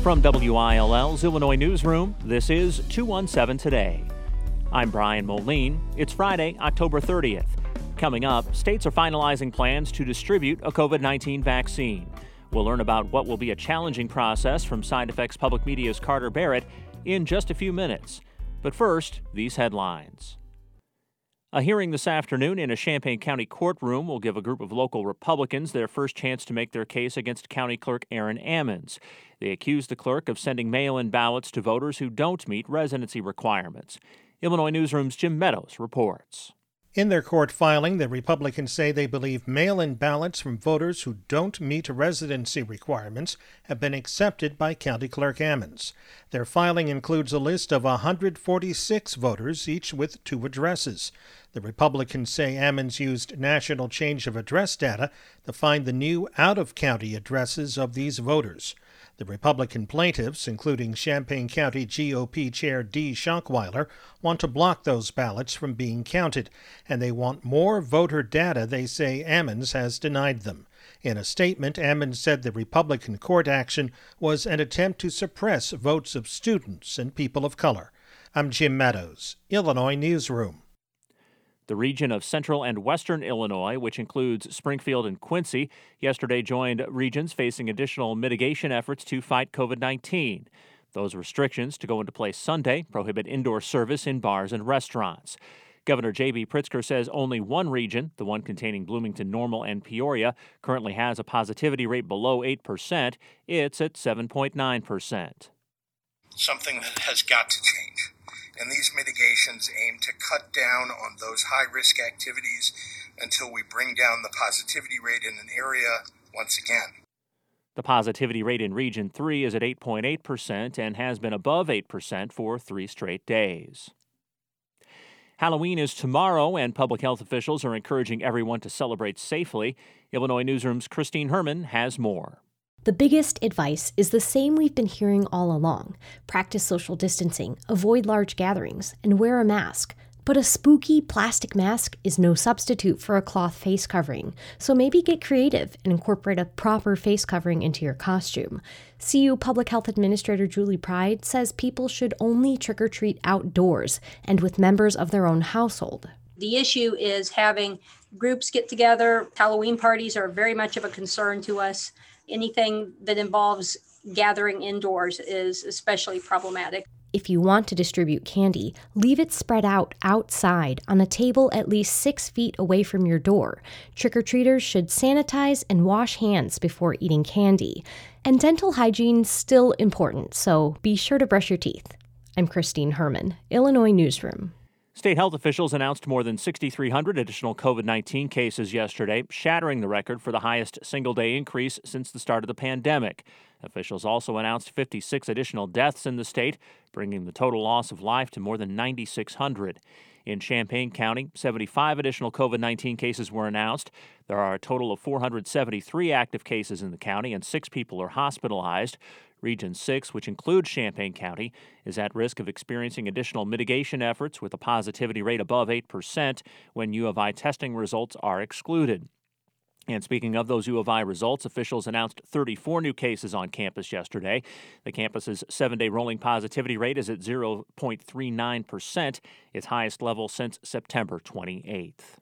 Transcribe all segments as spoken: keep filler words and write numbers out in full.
From W I L L's Illinois Newsroom, this is two one seven Today. I'm Brian Moline. It's Friday, October thirtieth. Coming up, states are finalizing plans to distribute a COVID nineteen vaccine. We'll learn about what will be a challenging process from Side Effects Public Media's Carter Barrett in just a few minutes. But first, these headlines. A hearing this afternoon in a Champaign County courtroom will give a group of local Republicans their first chance to make their case against County Clerk Aaron Ammons. They accuse the clerk of sending mail-in ballots to voters who don't meet residency requirements. Illinois Newsroom's Jim Meadows reports. In their court filing, the Republicans say they believe mail-in ballots from voters who don't meet residency requirements have been accepted by County Clerk Ammons. Their filing includes a list of one hundred forty-six voters, each with two addresses. The Republicans say Ammons used national change of address data to find the new out-of-county addresses of these voters. The Republican plaintiffs, including Champaign County G O P Chair Dee Schockweiler, want to block those ballots from being counted, and they want more voter data they say Ammons has denied them. In a statement, Ammons said the Republican court action was an attempt to suppress votes of students and people of color. I'm Jim Meadows, Illinois Newsroom. The region of central and western Illinois, which includes Springfield and Quincy, yesterday joined regions facing additional mitigation efforts to fight COVID nineteen. Those restrictions, to go into place Sunday, prohibit indoor service in bars and restaurants. Governor J B Pritzker says only one region, the one containing Bloomington, Normal, and Peoria, currently has a positivity rate below eight percent. It's at seven point nine percent. Something that has got to change. And these mitigations aim to cut down on those high-risk activities until we bring down the positivity rate in an area once again. The positivity rate in Region three is at eight point eight percent and has been above eight percent for three straight days. Halloween is tomorrow, and public health officials are encouraging everyone to celebrate safely. Illinois Newsroom's Christine Herman has more. The biggest advice is the same we've been hearing all along. Practice social distancing, avoid large gatherings, and wear a mask. But a spooky plastic mask is no substitute for a cloth face covering, so maybe get creative and incorporate a proper face covering into your costume. C U Public Health Administrator Julie Pride says people should only trick-or-treat outdoors and with members of their own household. The issue is having groups get together. Halloween parties are very much of a concern to us. Anything that involves gathering indoors is especially problematic. If you want to distribute candy, leave it spread out outside on a table at least six feet away from your door. Trick-or-treaters should sanitize and wash hands before eating candy. And dental hygiene's still important, so be sure to brush your teeth. I'm Christine Herman, Illinois Newsroom. State health officials announced more than six thousand three hundred additional COVID nineteen cases yesterday, shattering the record for the highest single-day increase since the start of the pandemic. Officials also announced fifty-six additional deaths in the state, bringing the total loss of life to more than nine thousand six hundred. In Champaign County, seventy-five additional COVID nineteen cases were announced. There are a total of four hundred seventy-three active cases in the county, and six people are hospitalized. Region six, which includes Champaign County, is at risk of experiencing additional mitigation efforts with a positivity rate above eight percent when U of I testing results are excluded. And speaking of those U of I results, officials announced thirty-four new cases on campus yesterday. The campus's seven-day rolling positivity rate is at zero point three nine percent, its highest level since September twenty-eighth.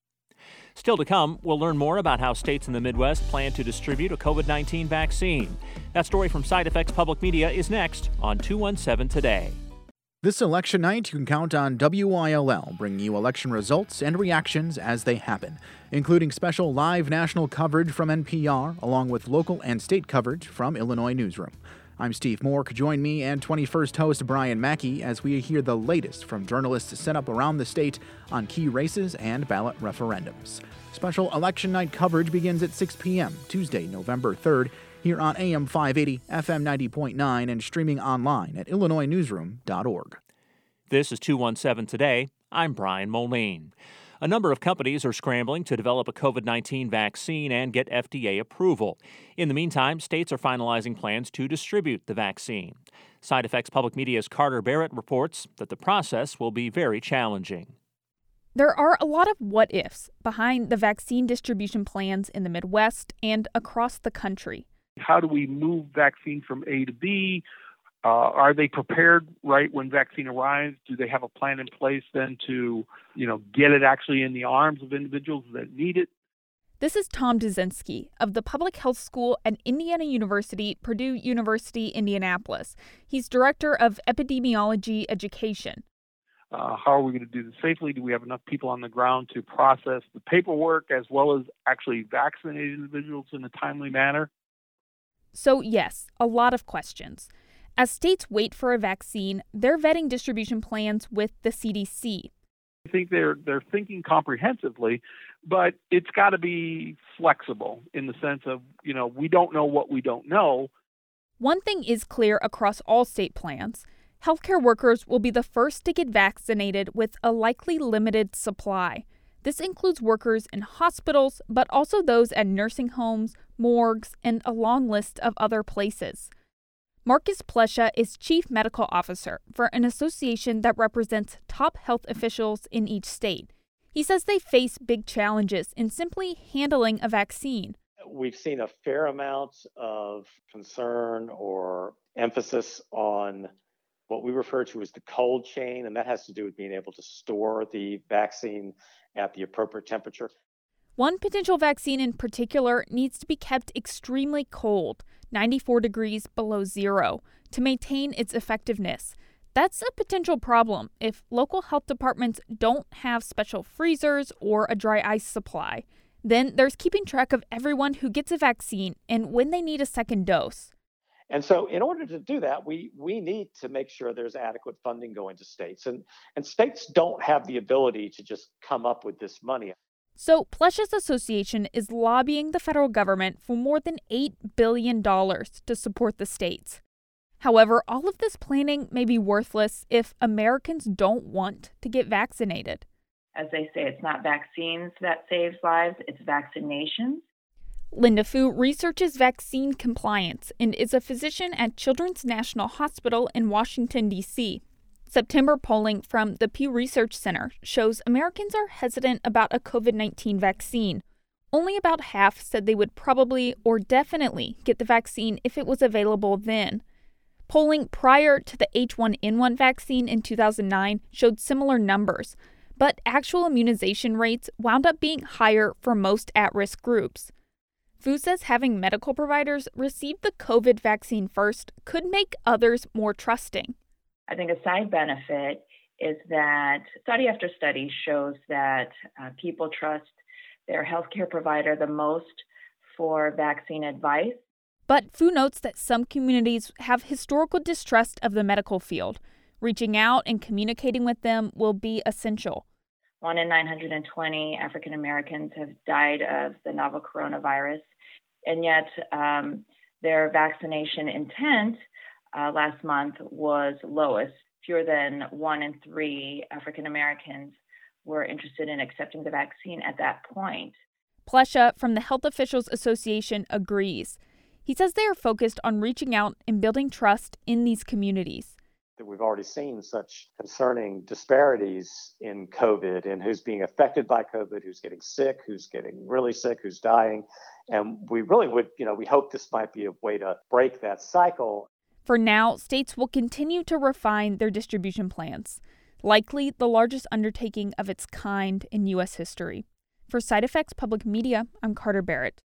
Still to come, we'll learn more about how states in the Midwest plan to distribute a COVID nineteen vaccine. That story from Side Effects Public Media is next on two one seven Today. This election night, you can count on W I L L bringing you election results and reactions as they happen, including special live national coverage from N P R, along with local and state coverage from Illinois Newsroom. I'm Steve Mork. Join me and twenty-first host Brian Mackey as we hear the latest from journalists set up around the state on key races and ballot referendums. Special election night coverage begins at six p.m. Tuesday, November third, here on A M five eighty, F M ninety point nine, and streaming online at illinois newsroom dot org. This is two one seven Today. I'm Brian Moline. A number of companies are scrambling to develop a COVID nineteen vaccine and get F D A approval. In the meantime, states are finalizing plans to distribute the vaccine. Side Effects Public Media's Carter Barrett reports that the process will be very challenging. There are a lot of what-ifs behind the vaccine distribution plans in the Midwest and across the country. How do we move vaccine from A to B? Uh, are they prepared right when vaccine arrives? Do they have a plan in place then to, you know, get it actually in the arms of individuals that need it? This is Tom Dzinski of the Public Health School at Indiana University, Purdue University, Indianapolis. He's director of epidemiology education. Uh, how are we going to do this safely? Do we have enough people on the ground to process the paperwork as well as actually vaccinate individuals in a timely manner? So, yes, a lot of questions. As states wait for a vaccine, they're vetting distribution plans with the C D C. I think they're they're thinking comprehensively, but it's got to be flexible in the sense of, you know, we don't know what we don't know. One thing is clear across all state plans. Healthcare workers will be the first to get vaccinated with a likely limited supply. This includes workers in hospitals, but also those at nursing homes, morgues, and a long list of other places. Marcus Plescia is chief medical officer for an association that represents top health officials in each state. He says they face big challenges in simply handling a vaccine. We've seen a fair amount of concern or emphasis on what we refer to as the cold chain, and that has to do with being able to store the vaccine at the appropriate temperature. One potential vaccine in particular needs to be kept extremely cold, ninety-four degrees below zero, to maintain its effectiveness. That's a potential problem if local health departments don't have special freezers or a dry ice supply. Then there's keeping track of everyone who gets a vaccine and when they need a second dose. And so in order to do that, we we need to make sure there's adequate funding going to states. And, and states don't have the ability to just come up with this money. So Plescia's association is lobbying the federal government for more than eight billion dollars to support the states. However, all of this planning may be worthless if Americans don't want to get vaccinated. As they say, it's not vaccines that saves lives, it's vaccinations. Linda Fu researches vaccine compliance and is a physician at Children's National Hospital in Washington, D C September polling from the Pew Research Center shows Americans are hesitant about a covid nineteen vaccine. Only about half said they would probably or definitely get the vaccine if it was available then. Polling prior to the H one N one vaccine in two thousand nine showed similar numbers, but actual immunization rates wound up being higher for most at-risk groups. Fu says having medical providers receive the COVID vaccine first could make others more trusting. I think a side benefit is that study after study shows that uh, people trust their healthcare provider the most for vaccine advice. But Fu notes that some communities have historical distrust of the medical field. Reaching out and communicating with them will be essential. One in nine hundred twenty African Americans have died of the novel coronavirus, and yet um, their vaccination intent uh, last month was lowest. Fewer than one in three African Americans were interested in accepting the vaccine at that point. Plescia from the Health Officials Association agrees. He says they are focused on reaching out and building trust in these communities. We've already seen such concerning disparities in COVID and who's being affected by COVID, who's getting sick, who's getting really sick, who's dying. And we really would, you know, we hope this might be a way to break that cycle. For now, states will continue to refine their distribution plans, likely the largest undertaking of its kind in U S history. For Side Effects Public Media, I'm Carter Barrett.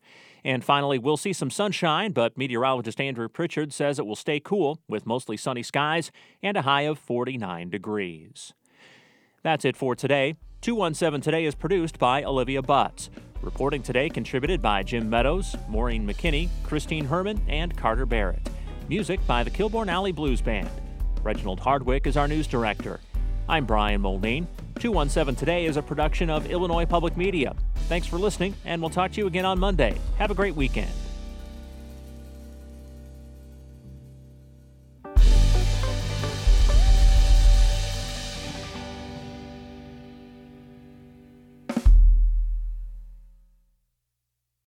And finally, we'll see some sunshine, but meteorologist Andrew Pritchard says it will stay cool with mostly sunny skies and a high of forty-nine degrees. That's it for today. two one seven Today is produced by Olivia Butts. Reporting today contributed by Jim Meadows, Maureen McKinney, Christine Herman, and Carter Barrett. Music by the Kilbourne Alley Blues Band. Reginald Hardwick is our news director. I'm Brian Mulneen. two one seven Today is a production of Illinois Public Media. Thanks for listening, and we'll talk to you again on Monday. Have a great weekend.